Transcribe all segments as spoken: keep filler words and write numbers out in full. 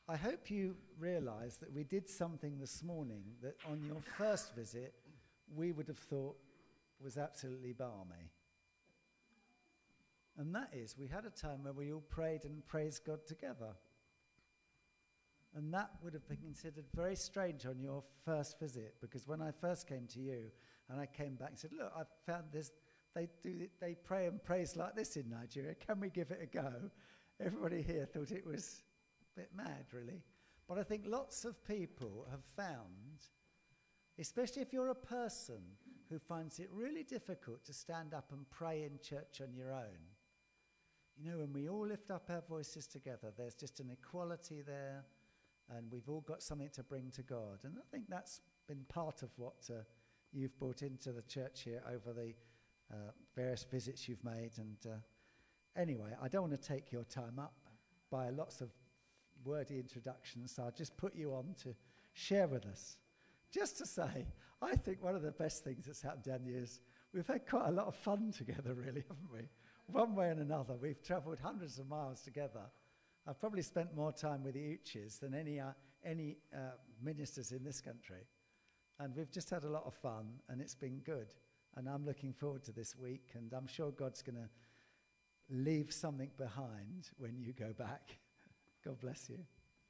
I hope you realise that we did something this morning that on your first visit we would have thought was absolutely balmy. And that is, we had a time where we all prayed and praised God together. And that would have been considered very strange on your first visit, because when I first came to you and I came back and said, look, I've found this, they do, they pray and praise like this in Nigeria. Can we give it a go? Everybody here thought it was a bit mad, really. But I think lots of people have found, especially if you're a person who finds it really difficult to stand up and pray in church on your own, you know, when we all lift up our voices together, there's just an equality there, and we've all got something to bring to God. And I think that's been part of what uh, you've brought into the church here over the uh, various visits you've made. And uh, anyway, I don't want to take your time up by lots of wordy introductions, so I'll just put you on to share with us. Just to say, I think one of the best things that's happened down the years, we've had quite a lot of fun together, really, haven't we? One way and another. We've travelled hundreds of miles together. I've probably spent more time with the Uchis than any uh, any uh, ministers in this country. And we've just had a lot of fun, and it's been good. And I'm looking forward to this week, and I'm sure God's going to leave something behind when you go back. God bless you.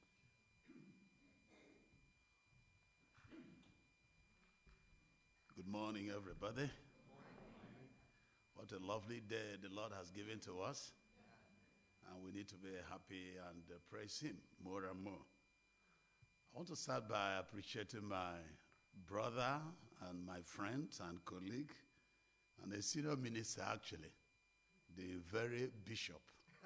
Good morning, everybody. What a lovely day the Lord has given to us. And we need to be happy and uh, praise Him more and more. I want to start by appreciating my brother and my friend and colleague, and a senior minister, actually, the very bishop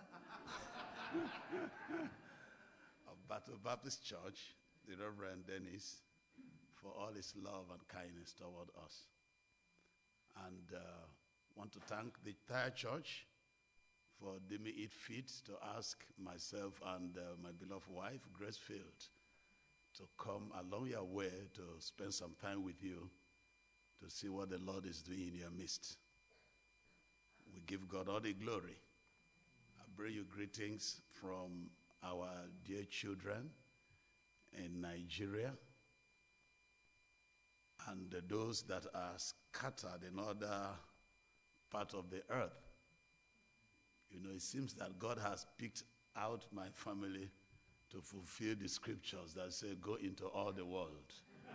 of Bethel Baptist Church, the Reverend Dennis, for all his love and kindness toward us. And uh, want to thank the entire church for deeming it fit to ask myself and uh, my beloved wife, Grace Field, to come along your way to spend some time with you to see what the Lord is doing in your midst. We give God all the glory. I bring you greetings from our dear children in Nigeria and uh, those that are scattered in other part of the earth. You know, it seems that God has picked out my family to fulfill the scriptures that say, go into all the world.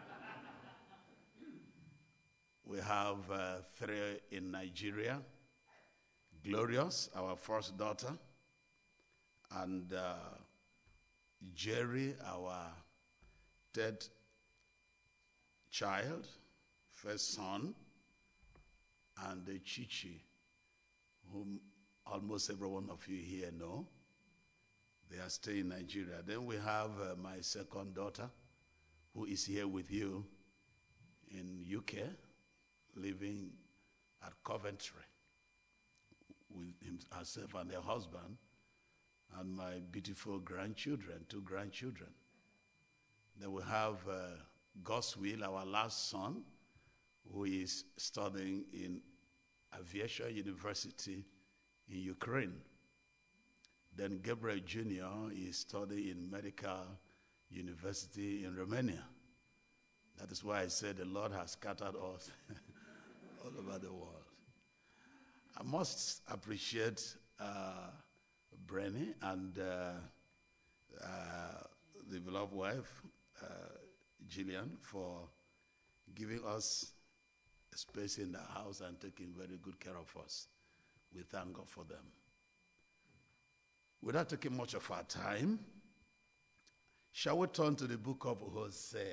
We have uh, three in Nigeria. Glorious, our first daughter, and uh, Jerry, our third child, first son, and the Chichi, whom almost every one of you here know. They are staying in Nigeria. Then we have uh, my second daughter, who is here with you in U K, living at Coventry with him, herself and her husband, and my beautiful grandchildren, two grandchildren. Then we have uh, Goswill, our last son, who is studying in Aviation University in Ukraine. Then Gabriel Junior is studying in Medical University in Romania. That is why I said the Lord has scattered us all over the world. I must appreciate uh, Brenny and uh, uh, the beloved wife, uh, Gillian, for giving us a space in the house and taking very good care of us. We thank God for them. Without taking much of our time, shall we turn to the book of Hosea?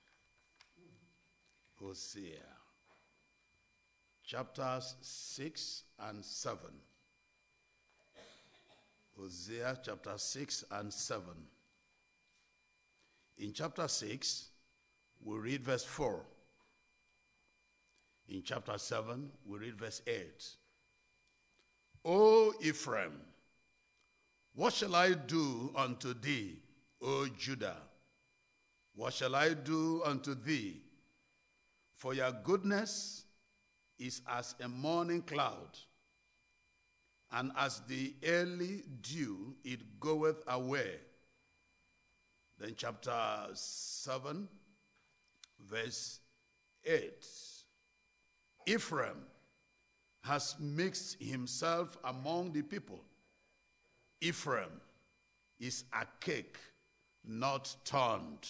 Hosea, chapters six and seven. Hosea chapter six and seven. In chapter six, we read verse four. In chapter seven, we read verse eight. O Ephraim, what shall I do unto thee, O Judah? What shall I do unto thee? For your goodness is as a morning cloud, and as the early dew it goeth away. Then chapter seven, verse eight. Ephraim has mixed himself among the people. Ephraim is a cake not turned.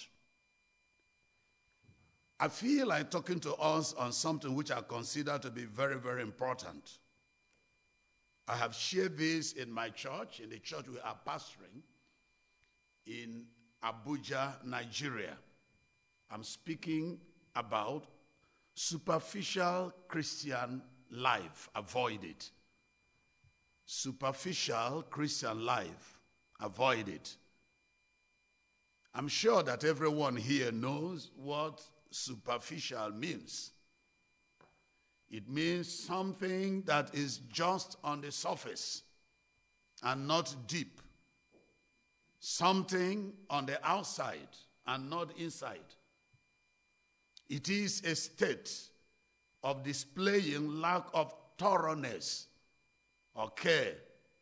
I feel like talking to us on something which I consider to be very, very important. I have shared this in my church, in the church we are pastoring in Abuja, Nigeria. I'm speaking about superficial Christian life. Avoid it. Superficial Christian life. Avoid it. I'm sure that everyone here knows what superficial means. It means something that is just on the surface and not deep. Something on the outside and not inside. It is a state of displaying lack of thoroughness or care.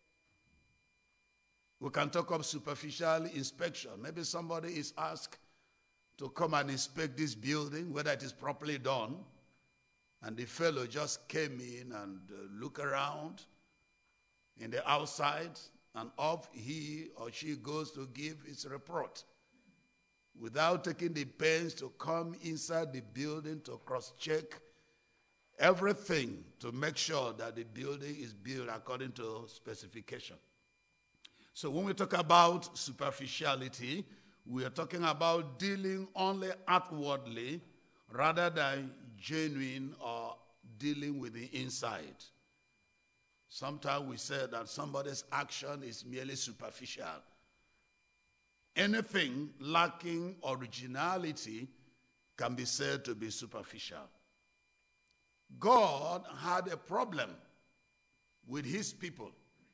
We can talk of superficial inspection. Maybe somebody is asked to come and inspect this building, whether it is properly done, and the fellow just came in and uh, look around in the outside, and off he or she goes to give his report without taking the pains to come inside the building to cross-check everything to make sure that the building is built according to specification. So when we talk about superficiality, we are talking about dealing only outwardly rather than genuine or dealing with the inside. Sometimes we say that somebody's action is merely superficial. Anything lacking originality can be said to be superficial. God had a problem with his people,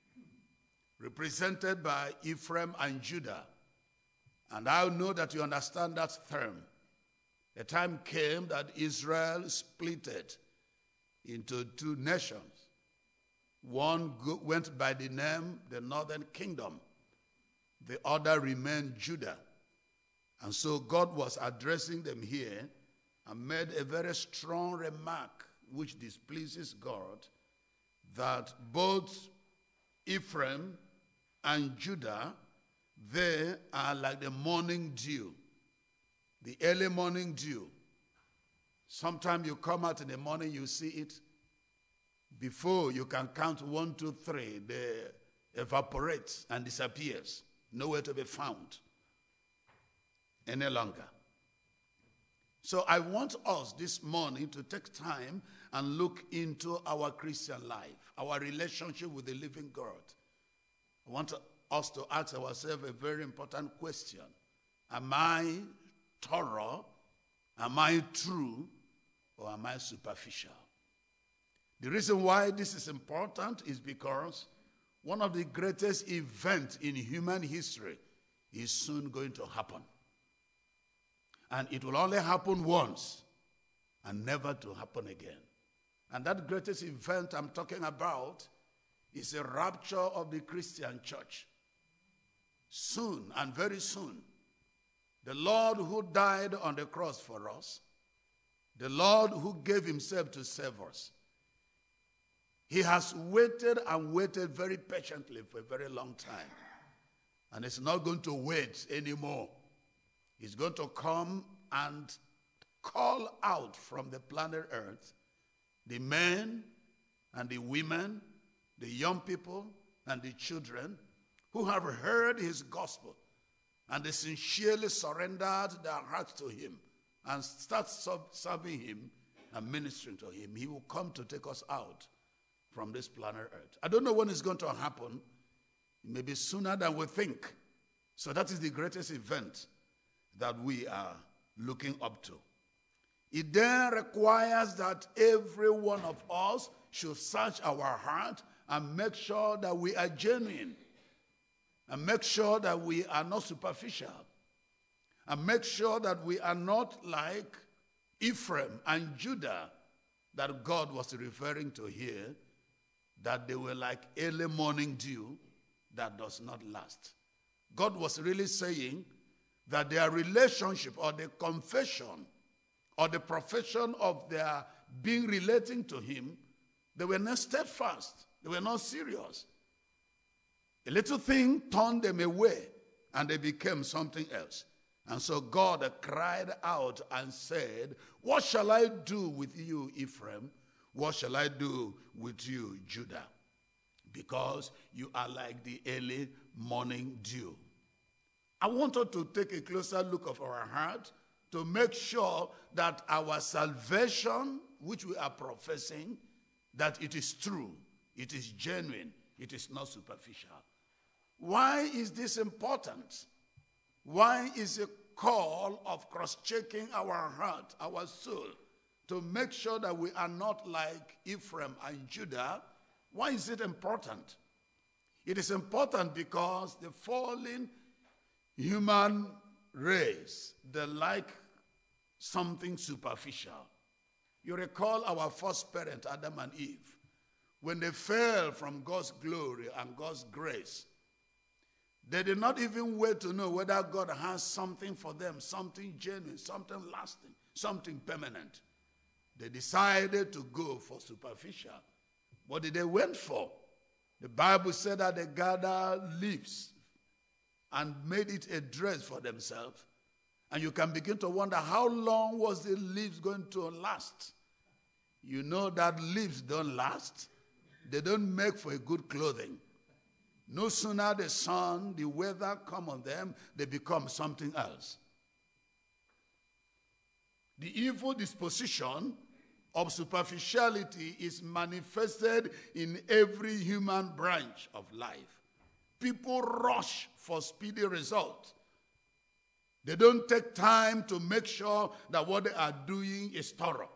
represented by Ephraim and Judah. And I know that you understand that term. A time came that Israel splitted into two nations. One went by the name the Northern Kingdom. The other remained Judah. And so God was addressing them here and made a very strong remark which displeases God, that both Ephraim and Judah, they are like the morning dew, the early morning dew. Sometimes you come out in the morning, you see it. Before you can count one, two, three, they evaporate and disappears. Nowhere to be found any longer. So I want us this morning to take time and look into our Christian life, our relationship with the living God. I want us to ask ourselves a very important question. Am I thorough? Am I true? Or am I superficial? The reason why this is important is because one of the greatest events in human history is soon going to happen. And it will only happen once and never to happen again. And that greatest event I'm talking about is a rapture of the Christian church. Soon and very soon, the Lord who died on the cross for us, the Lord who gave himself to save us, he has waited and waited very patiently for a very long time. And it's not going to wait anymore. He's going to come and call out from the planet Earth the men and the women, the young people and the children who have heard his gospel and they sincerely surrendered their hearts to him and start serving him and ministering to him. He will come to take us out from this planet Earth. I don't know when it's going to happen. It may be sooner than we think. So that is the greatest event that we are looking up to. It then requires that every one of us should search our heart and make sure that we are genuine, and make sure that we are not superficial, and make sure that we are not like Ephraim and Judah that God was referring to here, that they were like early morning dew that does not last. God was really saying that their relationship or the confession or the profession of their being relating to him, they were not steadfast. They were not serious. A little thing turned them away and they became something else. And so God cried out and said, what shall I do with you, Ephraim? What shall I do with you, Judah? Because you are like the early morning dew. I want us to take a closer look of our heart to make sure that our salvation, which we are professing, that it is true, it is genuine, it is not superficial. Why is this important? Why is a call of cross-checking our heart, our soul, to make sure that we are not like Ephraim and Judah? Why is it important? It is important because the fallen human race, they like something superficial. You recall our first parent, Adam and Eve, when they fell from God's glory and God's grace, they did not even wait to know whether God has something for them, something genuine, something lasting, something permanent. They decided to go for superficial. What did they went for? The Bible said that they gathered leaves and made it a dress for themselves. And you can begin to wonder, how long was the leaves going to last? You know that leaves don't last. They don't make for a good clothing. No sooner the sun, the weather come on them, they become something else. The evil disposition of superficiality is manifested in every human branch of life. People rush for speedy results. They don't take time to make sure that what they are doing is thorough.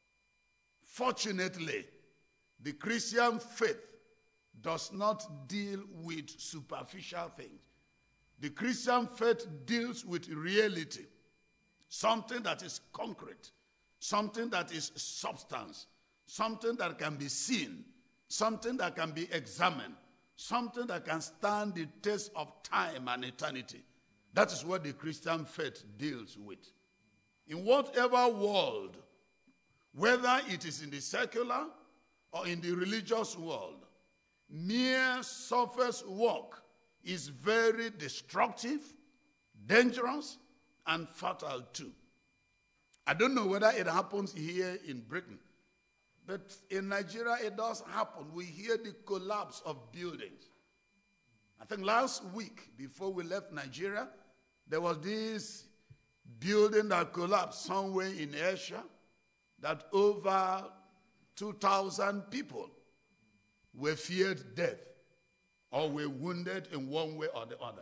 Fortunately, the Christian faith does not deal with superficial things. The Christian faith deals with reality, something that is concrete, something that is substance, something that can be seen, something that can be examined, something that can stand the test of time and eternity. That is what the Christian faith deals with. In whatever world, whether it is in the secular or in the religious world, mere surface work is very destructive, dangerous, and fatal too. I don't know whether it happens here in Britain, but in Nigeria it does happen. We hear the collapse of buildings. I think last week, before we left Nigeria, there was this building that collapsed somewhere in Asia that over two thousand people were feared death or were wounded in one way or the other.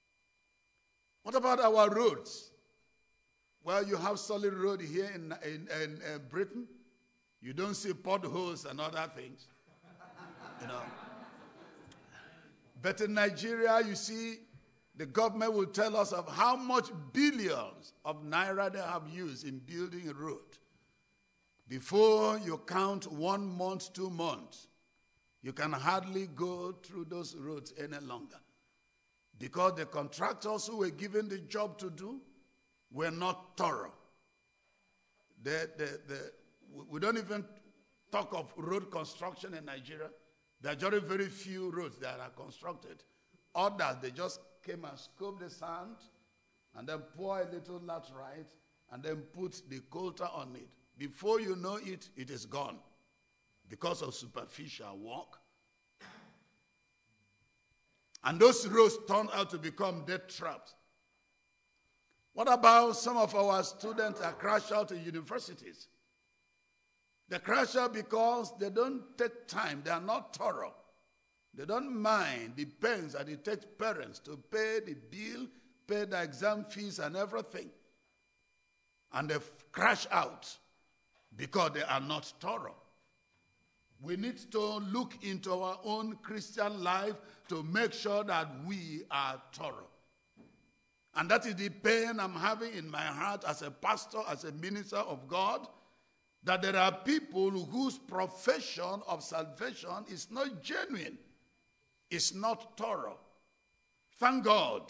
What about our roads? Well, you have solid road here in, in, in uh, Britain. You don't see potholes and other things, you know. But in Nigeria, you see, the government will tell us of how much billions of naira they have used in building a road. Before you count one month, two months, you can hardly go through those roads any longer. Because the contractors who were given the job to do were not thorough. The, the, the, we don't even talk of road construction in Nigeria. There are very, very few roads that are constructed. Others, they just came and scooped the sand and then pour a little laterite and then put the coulter on it. Before you know it, it is gone because of superficial work. And those roads turned out to become death traps. What about some of our students that crash out in universities? They crash out because they don't take time. They are not thorough. They don't mind the pains that it takes parents to pay the bill, pay the exam fees and everything. And they crash out because they are not thorough. We need to look into our own Christian life to make sure that we are thorough. And that is the pain I'm having in my heart as a pastor, as a minister of God, that there are people whose profession of salvation is not genuine. It's not thorough. Thank God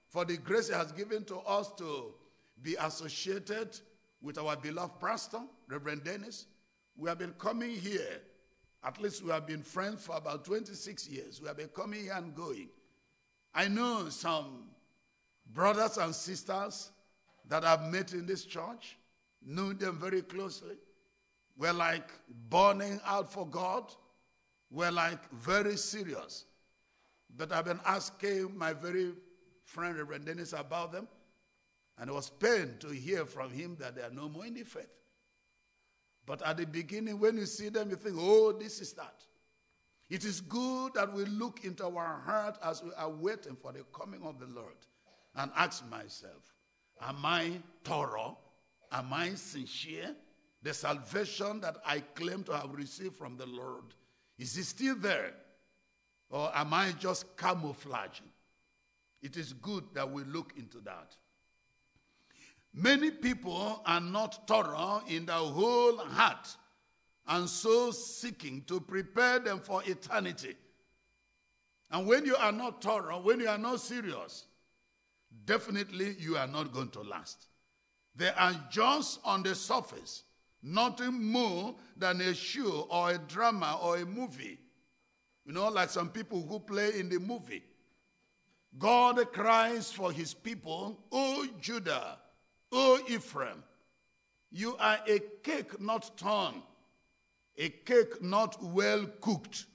for the grace he has given to us to be associated with our beloved pastor, Reverend Dennis. We have been coming here. At least we have been friends for about twenty-six years. We have been coming here and going. I know some brothers and sisters that I've met in this church, knew them very closely. We're like burning out for God. We're like very serious. But I've been asking my very friend Reverend Dennis about them, and it was pain to hear from him that they are no more in the faith. But at the beginning, when you see them, you think, oh, this is that. It is good that we look into our heart as we are waiting for the coming of the Lord and ask myself, am I thorough? Am I sincere? The salvation that I claim to have received from the Lord, is it still there? Or am I just camouflaging? It is good that we look into that. Many people are not thorough in their whole heart and so seeking to prepare them for eternity. And when you are not thorough, when you are not serious, definitely you are not going to last. They are just on the surface, nothing more than a show or a drama or a movie. You know, like some people who play in the movie. God cries for his people, O Judah, O Ephraim, you are a cake not turned, a cake not well cooked.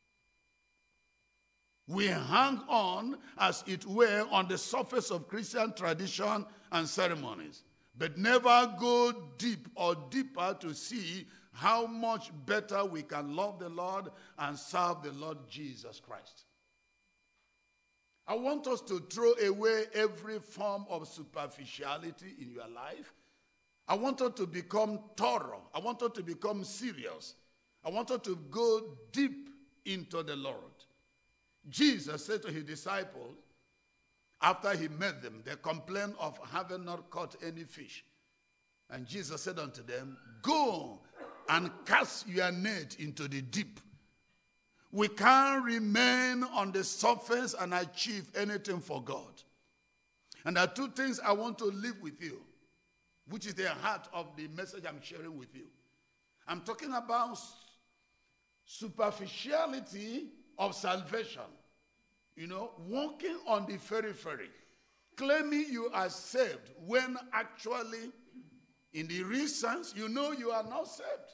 We hang on, as it were, on the surface of Christian tradition and ceremonies, but never go deep or deeper to see how much better we can love the Lord and serve the Lord Jesus Christ. I want us to throw away every form of superficiality in your life. I want us to become thorough. I want us to become serious. I want us to go deep into the Lord. Jesus said to his disciples, after he met them, they complained of having not caught any fish. And Jesus said unto them, go and cast your net into the deep. We can't remain on the surface and achieve anything for God. And there are two things I want to leave with you, which is the heart of the message I'm sharing with you. I'm talking about superficiality of salvation. You know, walking on the periphery, claiming you are saved when actually, in the real sense, you know you are not saved.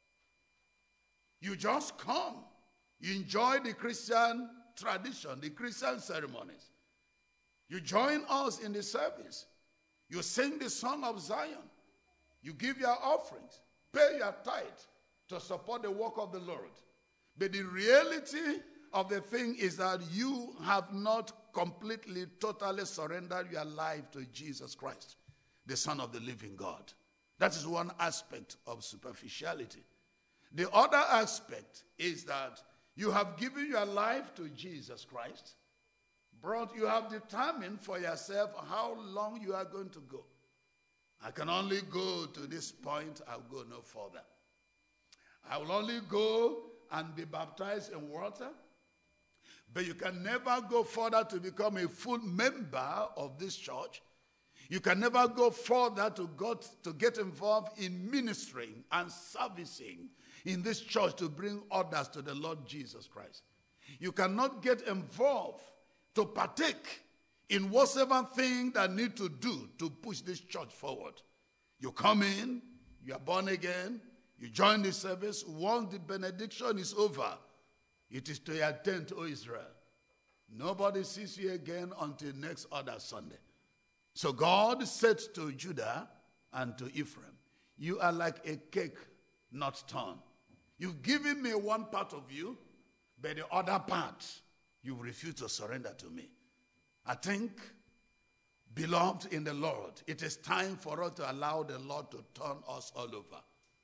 You just come. You enjoy the Christian tradition, the Christian ceremonies. You join us in the service. You sing the song of Zion. You give your offerings, pay your tithe to support the work of the Lord. But the reality of the thing is that you have not completely, totally surrendered your life to Jesus Christ, the Son of the living God. That is one aspect of superficiality. The other aspect is that you have given your life to Jesus Christ, but you have determined for yourself how long you are going to go. I can only go to this point, I'll go no further. I will only go and be baptized in water, but you can never go further to become a full member of this church. You can never go further to, go to get involved in ministering and servicing in this church to bring others to the Lord Jesus Christ. You cannot get involved to partake in whatever thing that need to do to push this church forward. You come in, you are born again, you join the service. Once the benediction is over, it is to your tent, O Israel. Nobody sees you again until next other Sunday. So God said to Judah and to Ephraim, you are like a cake not turned. You've given me one part of you, but the other part, you refuse to surrender to me. I think, beloved in the Lord, it is time for us to allow the Lord to turn us all over.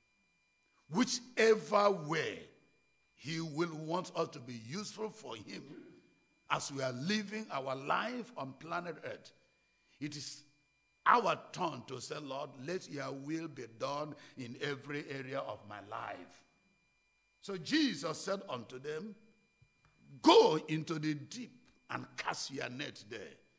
Whichever way he will want us to be useful for him as we are living our life on planet Earth, it is our turn to say, Lord, let your will be done in every area of my life. So Jesus said unto them, go into the deep and cast your net there.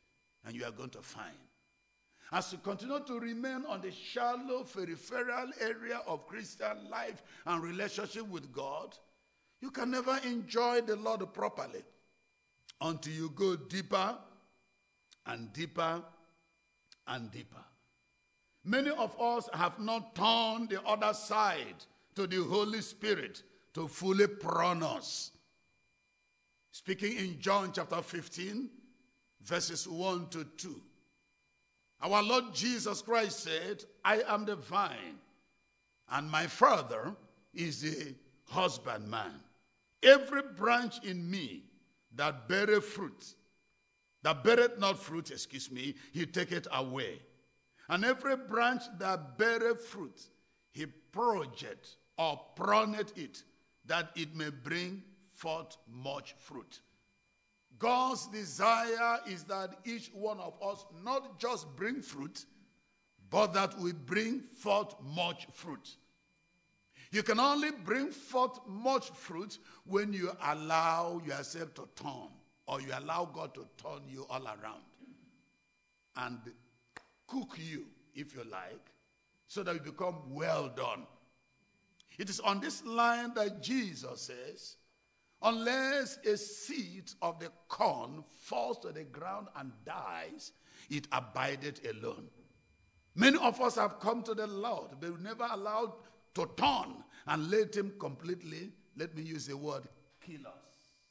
and you are going to find. As you continue to remain on the shallow, peripheral area of Christian life and relationship with God, you can never enjoy the Lord properly until you go deeper and deeper and deeper. Many of us have not turned the other side to the Holy Spirit to fully prune us. Speaking in John chapter fifteen, verses one to two. Our Lord Jesus Christ said, I am the vine, and my Father is the husbandman. Every branch in me that beareth fruit, that beareth not fruit, excuse me, he taketh away. And every branch that beareth fruit, he purgeth or pruneth it, that it may bring forth much fruit. God's desire is that each one of us not just bring fruit, but that we bring forth much fruit. You can only bring forth much fruit when you allow yourself to turn, or you allow God to turn you all around and cook you, if you like, so that you become well done. It is on this line that Jesus says, unless a seed of the corn falls to the ground and dies, it abideth alone. Many of us have come to the Lord, but we never allowed to turn and let him completely, let me use the word, kill us.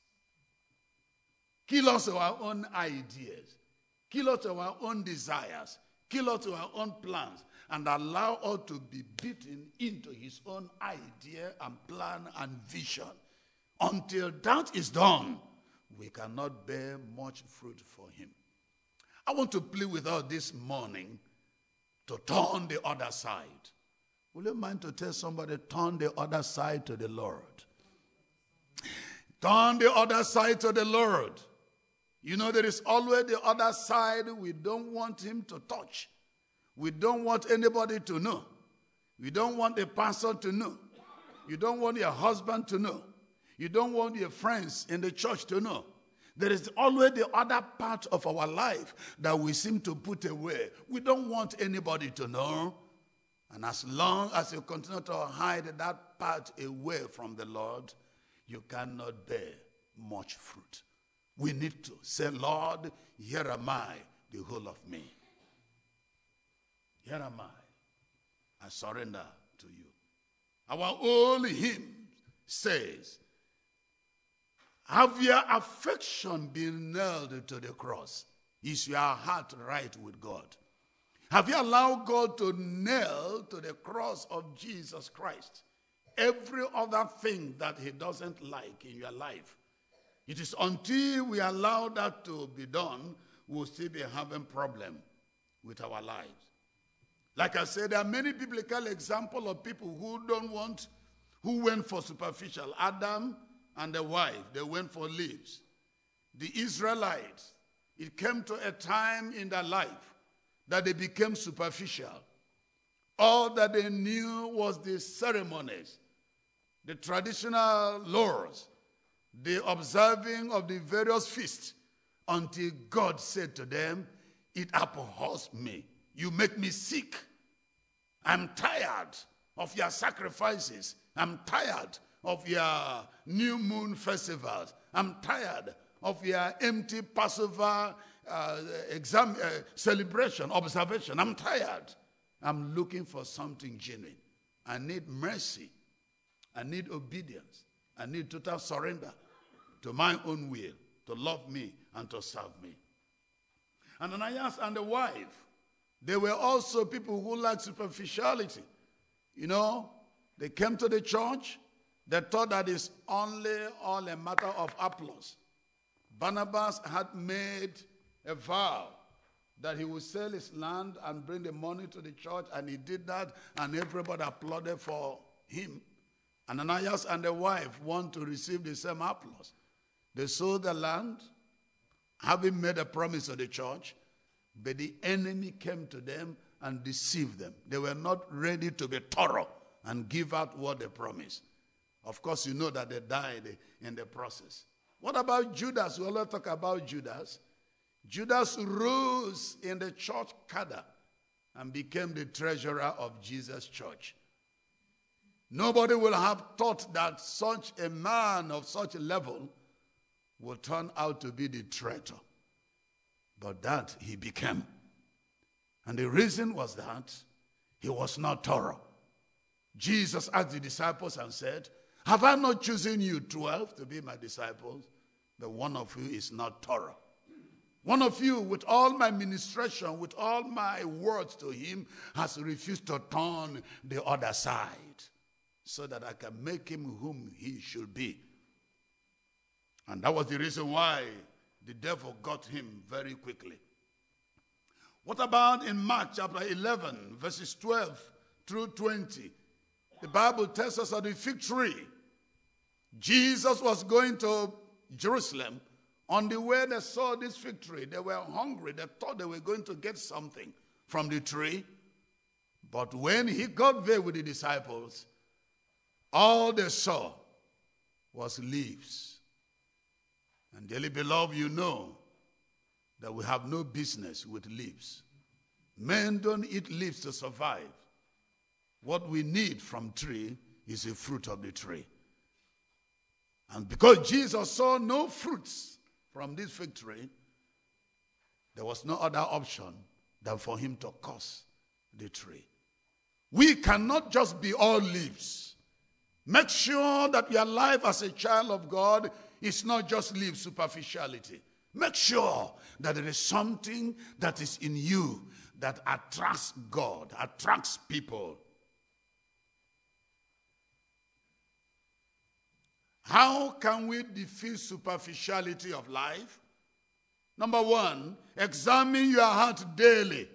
Kill us to our own ideas. Kill us to our own desires. Kill us to our own plans. And allow us to be beaten into his own idea and plan and vision. Until that is done, we cannot bear much fruit for him. I want to plead with us this morning to turn the other side. Will you mind to tell somebody, turn the other side to the Lord? Turn the other side to the Lord. You know, there is always the other side we don't want him to touch. We don't want anybody to know. We don't want the pastor to know. You don't want your husband to know. You don't want your friends in the church to know. There is always the other part of our life that we seem to put away. We don't want anybody to know. And as long as you continue to hide that part away from the Lord, you cannot bear much fruit. We need to say, Lord, here am I, the whole of me. Here am I. I surrender to you. Our old hymn says, have your affection been nailed to the cross? Is your heart right with God? Have you allowed God to nail to the cross of Jesus Christ every other thing that he doesn't like in your life? It is until we allow that to be done, we'll still be having problem with our lives. Like I said, there are many biblical examples of people who don't want, who went for superficial. Adam and the wife, they went for leaves. The Israelites, it came to a time in their life that they became superficial. All that they knew was the ceremonies, the traditional laws, the observing of the various feasts, until God said to them, it abhors me. You make me sick. I'm tired of your sacrifices. I'm tired of your new moon festivals. I'm tired of your empty Passover uh, exam, uh, celebration, observation. I'm tired. I'm looking for something genuine. I need mercy. I need obedience. I need total surrender to my own will, to love me and to serve me. And Ananias and the wife, they were also people who liked superficiality. You know, they came to the church. They thought that it's only all a matter of applause. Barnabas had made a vow that he would sell his land and bring the money to the church, and he did that, and everybody applauded for him. Ananias and the wife want to receive the same applause. They sold the land, having made a promise to the church, but the enemy came to them and deceived them. They were not ready to be thorough and give out what they promised. Of course, you know that they died in the process. What about Judas? We always talk about Judas. Judas rose in the church cadre and became the treasurer of Jesus' church. Nobody will have thought that such a man of such a level would turn out to be the traitor. But that he became. And the reason was that he was not thorough. Jesus asked the disciples and said, have I not chosen you twelve to be my disciples? But one of you is not thorough. One of you, with all my ministration, with all my words to him, has refused to turn the other side so that I can make him whom he should be. And that was the reason why the devil got him very quickly. What about in Mark chapter eleven, verses twelve through twenty? The Bible tells us of the fig tree. Jesus was going to Jerusalem. On the way they saw this fig tree. They were hungry. They thought they were going to get something from the tree. But when he got there with the disciples, all they saw was leaves. And dearly beloved, you know that we have no business with leaves. Men don't eat leaves to survive. What we need from tree is the fruit of the tree. And because Jesus saw no fruits from this fig tree, there was no other option than for him to curse the tree. We cannot just be all leaves. Make sure that your life as a child of God is not just leaf superficiality. Make sure that there is something that is in you that attracts God, attracts people. How can we defeat superficiality of life? Number one, examine your heart daily.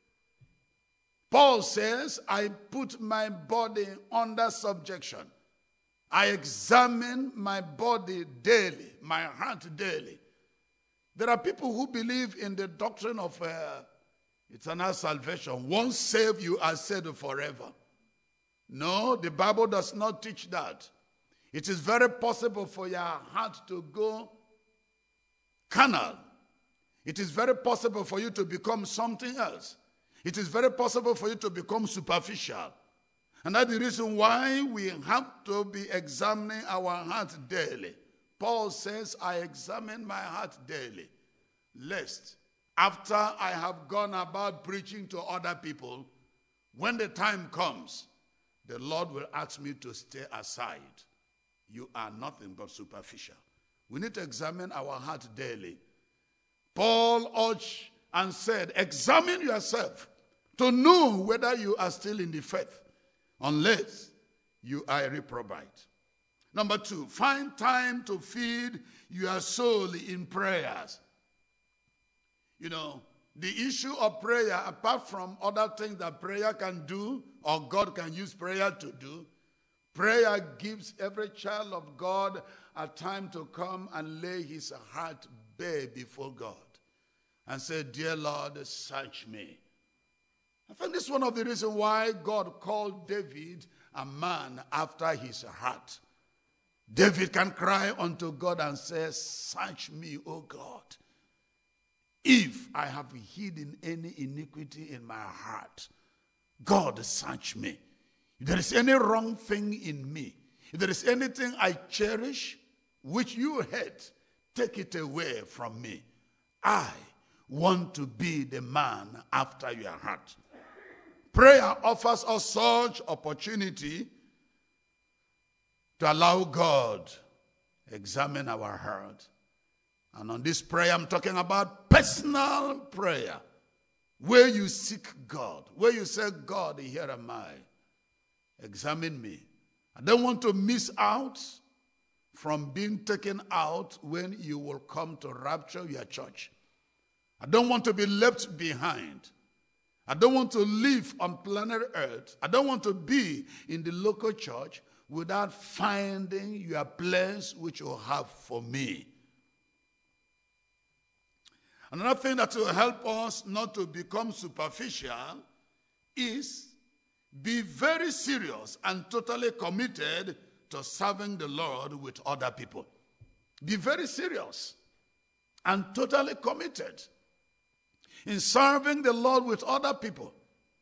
Paul says, I put my body under subjection. I examine my body daily, my heart daily. There are people who believe in the doctrine of uh, eternal salvation. Once saved, you are saved forever. No, the Bible does not teach that. It is very possible for your heart to go carnal. It is very possible for you to become something else. It is very possible for you to become superficial. And that's the reason why we have to be examining our heart daily. Paul says, I examine my heart daily, lest after I have gone about preaching to other people, when the time comes, the Lord will ask me to stay aside. You are nothing but superficial. We need to examine our heart daily. Paul urged and said, examine yourself to know whether you are still in the faith, unless you are a reprobate. Number two, find time to feed your soul in prayers. You know, the issue of prayer, apart from other things that prayer can do, or God can use prayer to do, prayer gives every child of God a time to come and lay his heart bare before God and say, dear Lord, search me. I think this is one of the reasons why God called David a man after his heart. David can cry unto God and say, search me, O God, if I have hidden any iniquity in my heart. God, search me. If there is any wrong thing in me, if there is anything I cherish, which you hate, take it away from me. I want to be the man after your heart. Prayer offers us such opportunity to allow God examine our heart. And on this prayer, I'm talking about personal prayer, where you seek God, where you say, God, here am I. Examine me. I don't want to miss out from being taken out when you will come to rapture your church. I don't want to be left behind. I don't want to live on planet Earth. I don't want to be in the local church without finding your place which you have for me. Another thing that will help us not to become superficial is be very serious and totally committed to serving the Lord with other people. Be very serious and totally committed in serving the Lord with other people.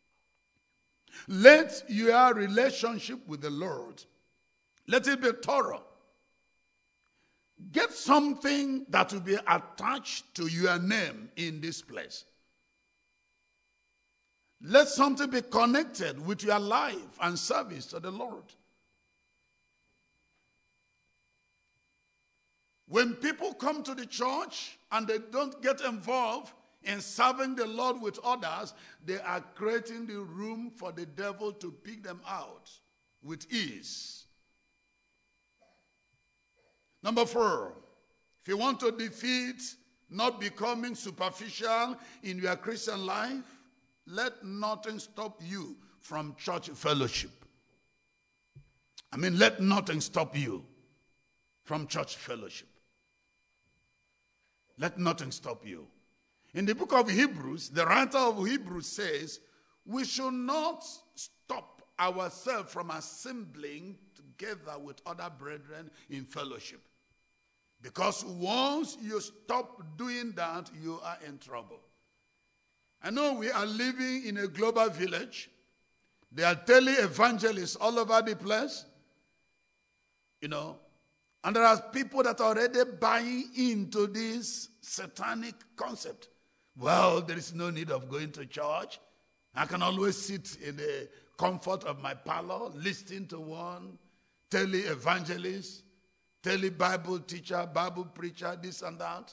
Let your relationship with the Lord, let it be thorough. Get something that will be attached to your name in this place. Let something be connected with your life and service to the Lord. When people come to the church and they don't get involved in serving the Lord with others, they are creating the room for the devil to pick them out with ease. Number four, if you want to defeat not becoming superficial in your Christian life, let nothing stop you from church fellowship. I mean, let nothing stop you from church fellowship. Let nothing stop you. In the book of Hebrews, the writer of Hebrews says, we should not stop ourselves from assembling together with other brethren in fellowship. Because once you stop doing that, you are in trouble. I know we are living in a global village. There are tele-evangelists all over the place. You know, and there are people that are already buying into this satanic concept. Well, there is no need of going to church. I can always sit in the comfort of my parlor, listening to one tele-evangelist, tele-Bible teacher, Bible preacher, this and that.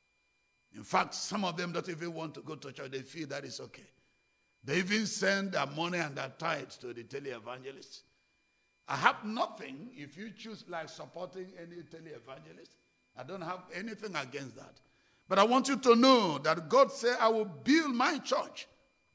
In fact, some of them don't even want to go to church. They feel that is okay. They even send their money and their tithes to the tele-evangelists. I have nothing if you choose like supporting any tele-evangelist. I don't have anything against that. But I want you to know that God said, I will build my church.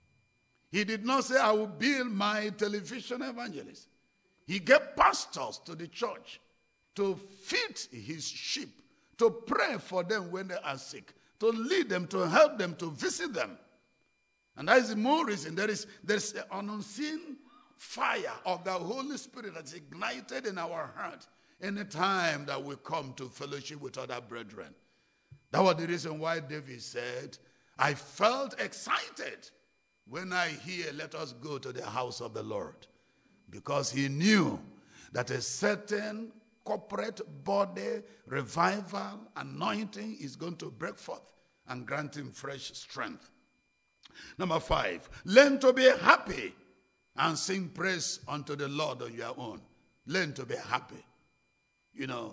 He did not say, I will build my television evangelist. He gave pastors to the church to feed his sheep, to pray for them when they are sick, to lead them, to help them, to visit them. And that is the more reason there is there's an unseen fire of the Holy Spirit that's ignited in our heart anytime that we come to fellowship with other brethren. That was the reason why David said, I felt excited when I hear, let us go to the house of the Lord. Because he knew that a certain corporate body revival anointing is going to break forth and grant him fresh strength. Number five, learn to be happy and sing praise unto the Lord on your own. Learn to be happy. You know,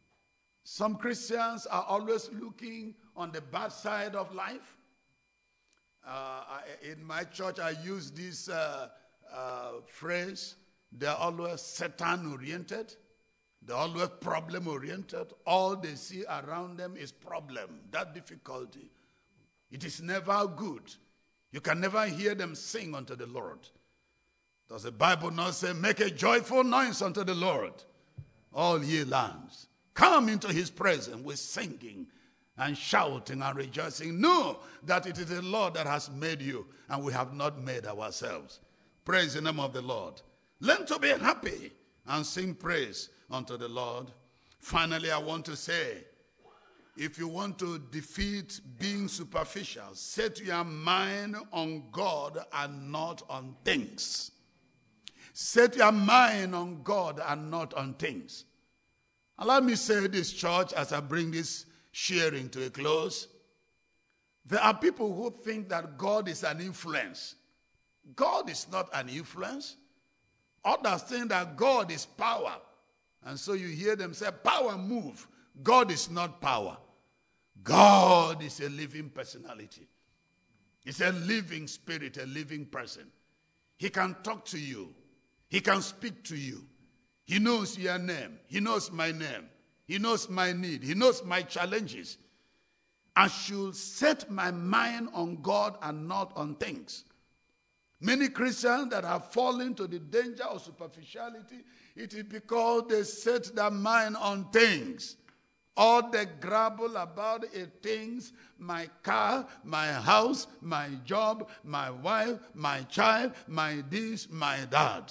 some Christians are always looking on the bad side of life. Uh, I, in my church, I use this uh, uh, phrase, they're always Satan-oriented. They're always problem-oriented. All they see around them is problem, that difficulty. It is never good. You can never hear them sing unto the Lord. Does the Bible not say, make a joyful noise unto the Lord, all ye lands? Come into his presence with singing and shouting and rejoicing. Know that it is the Lord that has made you, and we have not made ourselves. Praise the name of the Lord. Learn to be happy and sing praise unto the Lord. Finally, I want to say, if you want to defeat being superficial, set your mind on God and not on things. Set your mind on God and not on things. Allow me to say this, church, as I bring this sharing to a close. There are people who think that God is an influence. God is not an influence. Others think that God is power. And so you hear them say, power move. God is not power. God is a living personality. He's a living spirit, a living person. He can talk to you. He can speak to you. He knows your name. He knows my name. He knows my need. He knows my challenges. I should set my mind on God and not on things. Many Christians that have fallen to the danger of superficiality, it is because they set their mind on things. All they grumble about is things, my car, my house, my job, my wife, my child, my this, my that.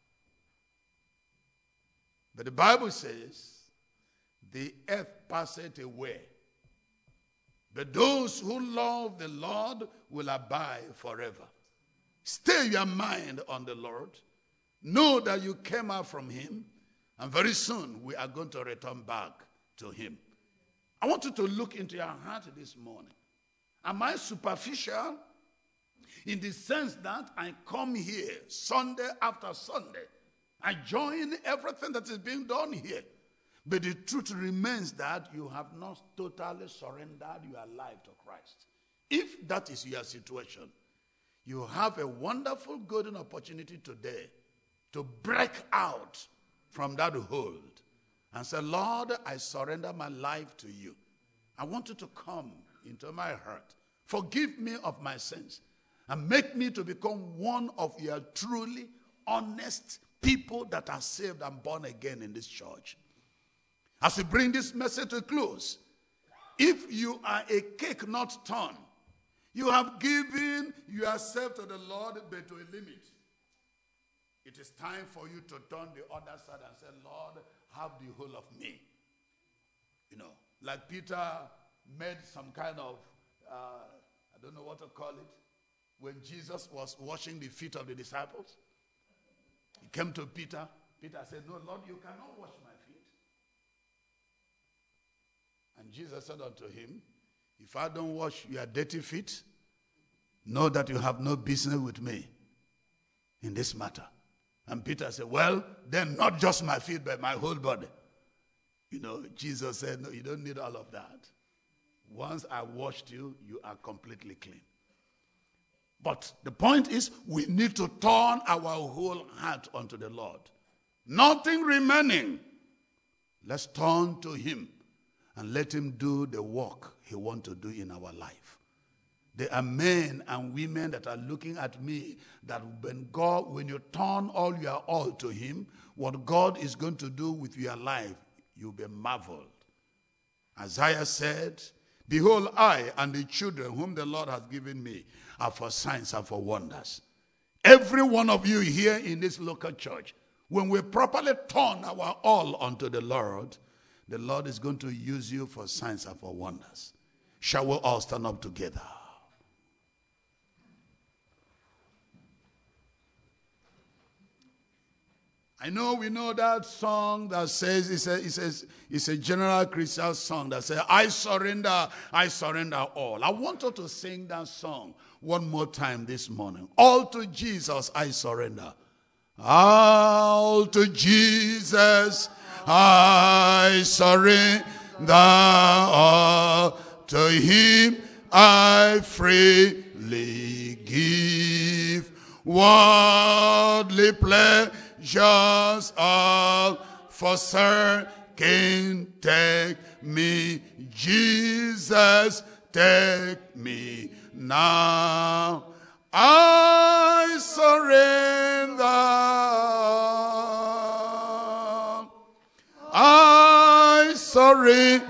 But the Bible says, the earth passeth away, But those who love the Lord will abide forever. Stay your mind on the Lord. Know that you came out from him, and very soon we are going to return back to him. I want you to look into your heart this morning. Am I superficial? In the sense that I come here Sunday after Sunday. I join everything that is being done here. But the truth remains that you have not totally surrendered your life to Christ. If that is your situation, you have a wonderful golden opportunity today to break out from that hold and say, Lord, I surrender my life to you. I want you to come into my heart. Forgive me of my sins and make me to become one of your truly honest people that are saved and born again in this church. As we bring this message to a close, if you are a cake not turned, you have given yourself to the Lord, but to a limit. It is time for you to turn the other side and say, Lord, have the whole of me. You know, like Peter made some kind of, uh, I don't know what to call it, when Jesus was washing the feet of the disciples. He came to Peter. Peter said, no, Lord, you cannot wash my feet. And Jesus said unto him, if I don't wash your dirty feet, know that you have no business with me in this matter. And Peter said, well, then not just my feet, but my whole body. You know, Jesus said, no, you don't need all of that. Once I washed you, you are completely clean. But the point is, we need to turn our whole heart unto the Lord. Nothing remaining. Let's turn to him and let him do the work he wants to do in our life. There are men and women that are looking at me that when God, when you turn all your all to him, what God is going to do with your life, you'll be marveled. Isaiah said, behold, I and the children whom the Lord has given me are for signs and for wonders. Every one of you here in this local church, when we properly turn our all unto the Lord, the Lord is going to use you for signs and for wonders. Shall we all stand up together? I know we know that song that says, it's a, it's a, it's a general Christian song that says, I surrender, I surrender all. I want you to sing that song one more time this morning. All to Jesus I surrender. All to Jesus I surrender. All to him I freely give. Worldly pleasures all forsaken, take me, Jesus, take me now. I surrender. I surrender.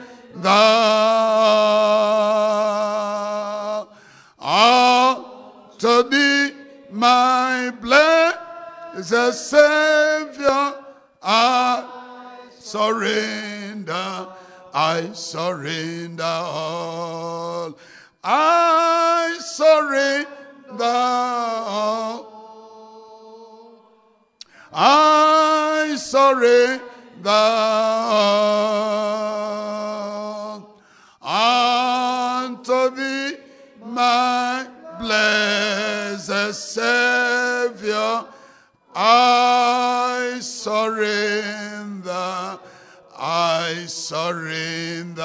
All to thee, my blessed Savior, I surrender. I surrender all. I surrender all. I surrender all. Unto thee, my blessed Savior, I surrender. I surrender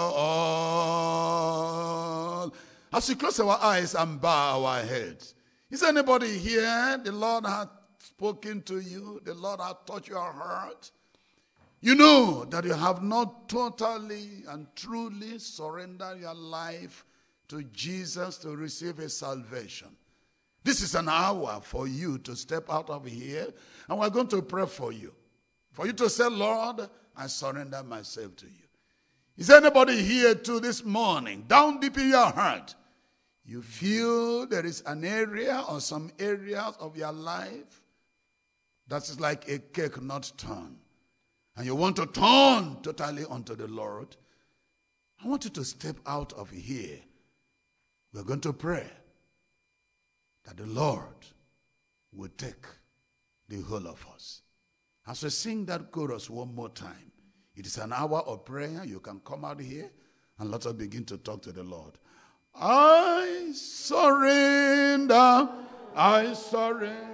all. As we close our eyes and bow our heads, is there anybody here? The Lord has spoken to you. The Lord has touched your heart. You know that you have not totally and truly surrendered your life to Jesus to receive his salvation. This is an hour for you to step out of here, and we're going to pray for you. For you to say, Lord, I surrender myself to you. Is there anybody here too this morning, down deep in your heart, you feel there is an area or some areas of your life that is like a cake not turned, and you want to turn totally unto the Lord? I I want you to step out of here. We're going to pray that the Lord will take the whole of us. As we sing that chorus one more time, it is an hour of prayer. You can come out here and let us begin to talk to the Lord. I surrender, I surrender.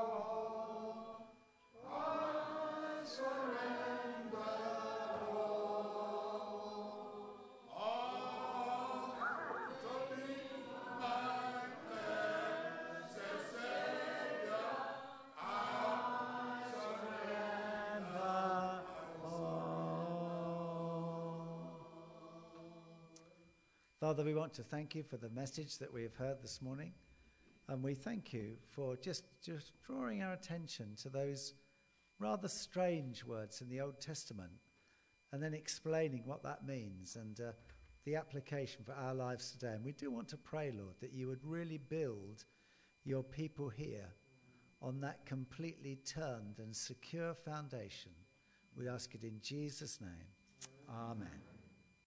Father, we want to thank you for the message that we have heard this morning. And we thank you for just, just drawing our attention to those rather strange words in the Old Testament and then explaining what that means and uh, the application for our lives today. And we do want to pray, Lord, that you would really build your people here on that completely turned and secure foundation. We ask it in Jesus' name. Amen.